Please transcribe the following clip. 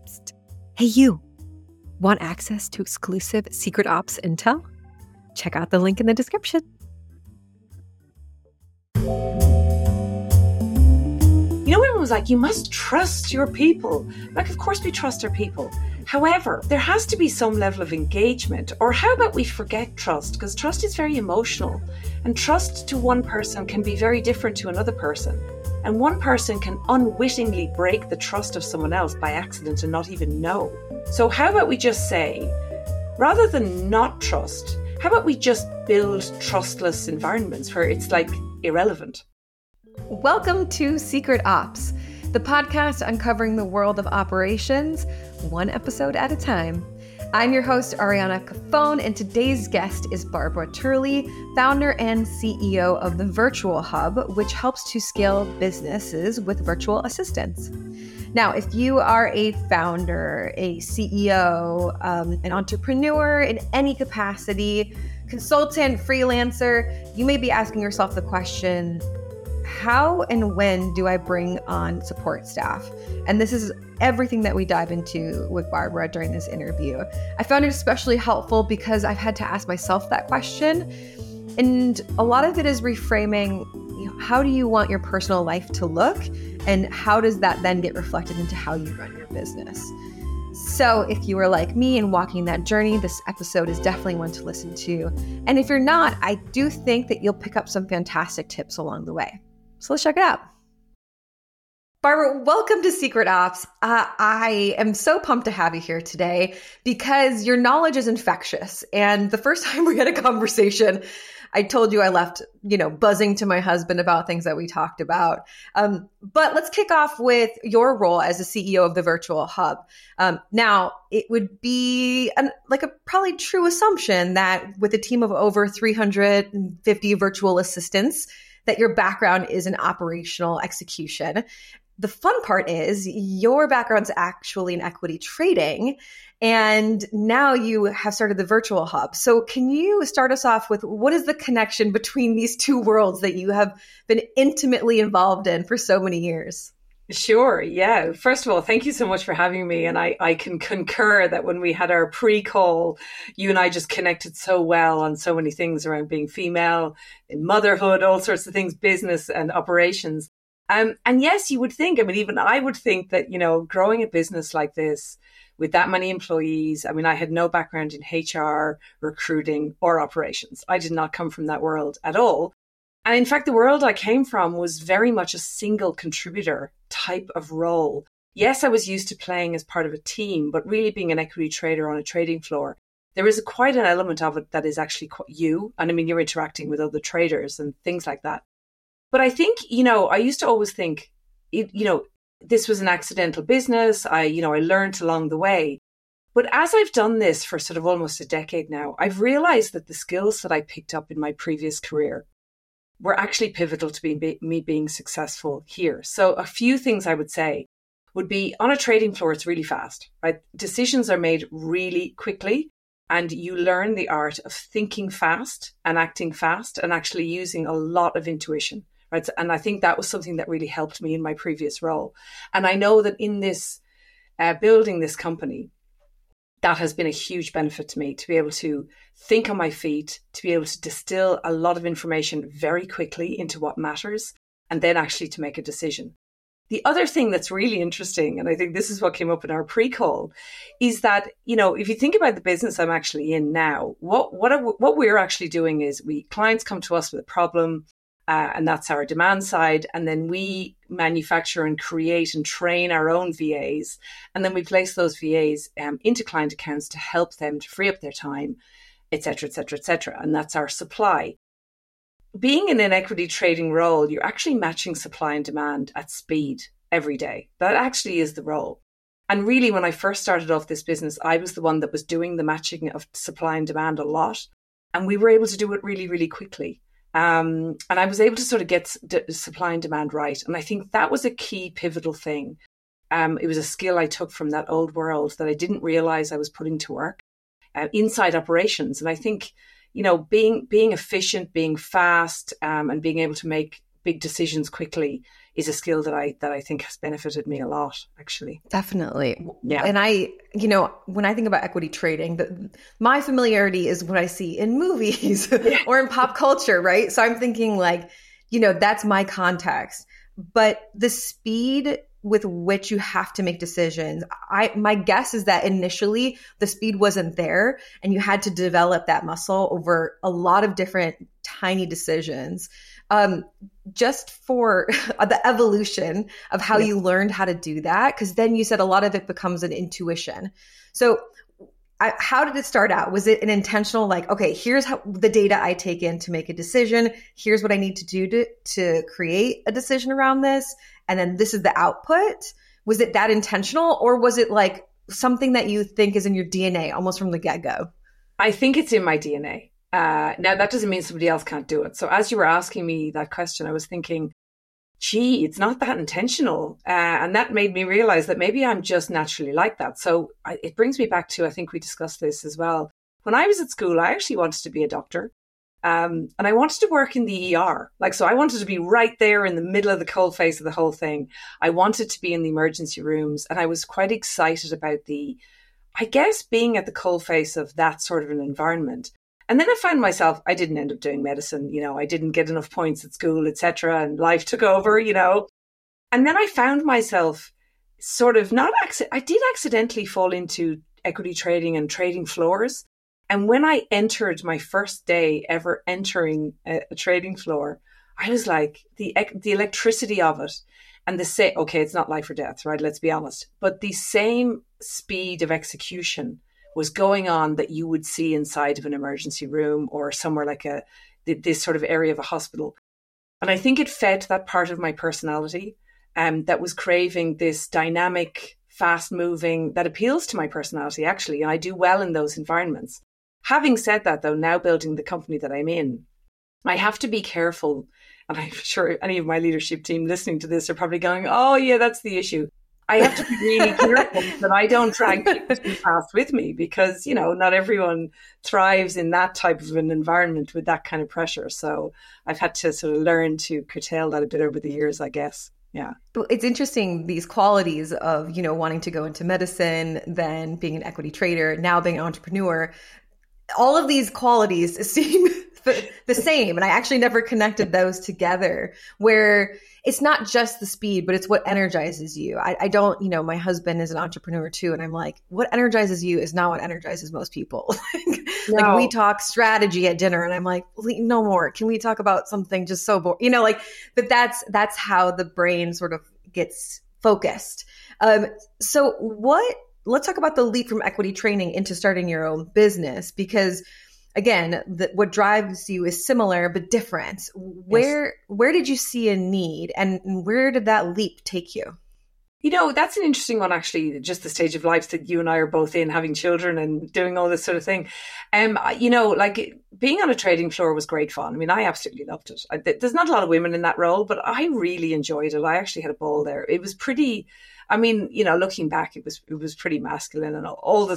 Psst. Hey, you. Want access to exclusive Secret Ops intel? Check out the link in the description. You know, everyone was like, you must trust your people. Like, of course we trust our people. However, there has to be some level of engagement. Or how about we forget trust? Because trust is very emotional. And trust to one person can be very different to another person. And one person can unwittingly break the trust of someone else by accident and not even know. So how about we just say, rather than not trust, how about we just build trustless environments where it's like irrelevant? Welcome to Secret Ops, the podcast uncovering the world of operations, one episode at a time. I'm your host, Ariana Cafone, and today's guest is Barbara Turley, founder and CEO of the Virtual Hub, which helps to scale businesses with virtual assistants. Now, if you are a founder, a CEO, an entrepreneur in any capacity, consultant, freelancer, you may be asking yourself the question, how and when do I bring on support staff? And this is everything that we dive into with Barbara during this interview. I found it especially helpful because I've had to ask myself that question. And a lot of it is reframing, how do you want your personal life to look? And how does that then get reflected into how you run your business? So if you are like me and walking that journey, this episode is definitely one to listen to. And if you're not, I do think that you'll pick up some fantastic tips along the way. So let's check it out. Barbara, welcome to Secret Ops. I am so pumped to have you here today because your knowledge is infectious. And the first time we had a conversation, I told you I left, buzzing to my husband about things that we talked about. But let's kick off with your role as the CEO of the Virtual Hub. Now, it would be a probably true assumption that with a team of over 350 virtual assistants, that your background is in operational execution. The fun part is your background's actually in equity trading, and now you have started the Virtual Hub. So can you start us off with what is the connection between these two worlds that you have been intimately involved in for so many years? Sure. Yeah. First of all, thank you so much for having me. And I can concur that when we had our pre-call, you and I just connected so well on so many things around being female, in motherhood, all sorts of things, business and operations. And yes, you would think, even I would think that, growing a business like this with that many employees, I had no background in HR, recruiting or operations. I did not come from that world at all. And in fact, the world I came from was very much a single contributor type of role. Yes, I was used to playing as part of a team, but really being an equity trader on a trading floor, there is quite an element of it that is actually you. And you're interacting with other traders and things like that. But I think, I used to always think, this was an accidental business. I learned along the way. But as I've done this for sort of almost a decade now, I've realized that the skills that I picked up in my previous career were actually pivotal to me being successful here. So a few things I would say would be, on a trading floor, it's really fast, right? Decisions are made really quickly, and you learn the art of thinking fast and acting fast and actually using a lot of intuition, right? And I think that was something that really helped me in my previous role. And I know that in this building this company, that has been a huge benefit to me, to be able to think on my feet, to be able to distill a lot of information very quickly into what matters, and then actually to make a decision. The other thing that's really interesting, and I think this is what came up in our pre-call, is that, if you think about the business I'm actually in now, what we're actually doing is clients come to us with a problem, and that's our demand side. And then we manufacture and create and train our own VAs. And then we place those VAs into client accounts to help them to free up their time, et cetera, et cetera, et cetera. And that's our supply. Being in an equity trading role, you're actually matching supply and demand at speed every day. That actually is the role. And really, when I first started off this business, I was the one that was doing the matching of supply and demand a lot. And we were able to do it really, really quickly. And I was able to sort of get supply and demand right. And I think that was a key pivotal thing. It was a skill I took from that old world that I didn't realize I was putting to work inside operations. And I think, being efficient, being fast, and being able to make big decisions quickly is a skill that I think has benefited me a lot, actually. Definitely. Yeah. And when I think about equity trading, my familiarity is what I see in movies or in pop culture, right? So I'm thinking like, that's my context. But the speed with which you have to make decisions, my guess is that initially the speed wasn't there and you had to develop that muscle over a lot of different tiny decisions. Just for the evolution of how you learned how to do that, because then you said a lot of it becomes an intuition. So how did it start out? Was it an intentional, like, okay, here's how the data I take in to make a decision. Here's what I need to do to create a decision around this. And then this is the output. Was it that intentional, or was it like something that you think is in your DNA almost from the get-go? I think it's in my DNA. Now, that doesn't mean somebody else can't do it. So as you were asking me that question, I was thinking, gee, it's not that intentional. And that made me realize that maybe I'm just naturally like that. So it brings me back to, I think we discussed this as well. When I was at school, I actually wanted to be a doctor. And I wanted to work in the ER. So I wanted to be right there in the middle of the coalface of the whole thing. I wanted to be in the emergency rooms. And I was quite excited about being at the coalface of that sort of an environment. And then I found myself, I didn't end up doing medicine, I didn't get enough points at school, etc. And life took over, And then I found myself sort of I did accidentally fall into equity trading and trading floors. And when I entered my first day ever entering a trading floor, I was like, the electricity of it and okay, it's not life or death, right? Let's be honest. But the same speed of execution was going on that you would see inside of an emergency room or somewhere like this sort of area of a hospital. And I think it fed that part of my personality that was craving this dynamic, fast moving, that appeals to my personality, actually. And I do well in those environments. Having said that, though, now building the company that I'm in, I have to be careful. And I'm sure any of my leadership team listening to this are probably going, oh, yeah, that's the issue. I have to be really careful that I don't drag people too fast with me because, not everyone thrives in that type of an environment with that kind of pressure. So I've had to sort of learn to curtail that a bit over the years, I guess. Yeah. It's interesting, these qualities of, wanting to go into medicine, then being an equity trader, now being an entrepreneur. All of these qualities seem the same. And I actually never connected those together, where it's not just the speed, but it's what energizes you. I don't, my husband is an entrepreneur too. And I'm like, what energizes you is not what energizes most people. No. Like we talk strategy at dinner and I'm like, no more. Can we talk about something just so boring? But that's how the brain sort of gets focused. Let's talk about the leap from equity training into starting your own business, because again, what drives you is similar but different. Where did you see a need, and where did that leap take you? That's an interesting one, actually, just the stage of life that you and I are both in, having children and doing all this sort of thing. Like being on a trading floor was great fun. I mean, I absolutely loved it. There's not a lot of women in that role, but I really enjoyed it. I actually had a ball there. It was pretty, looking back, it was pretty masculine and all the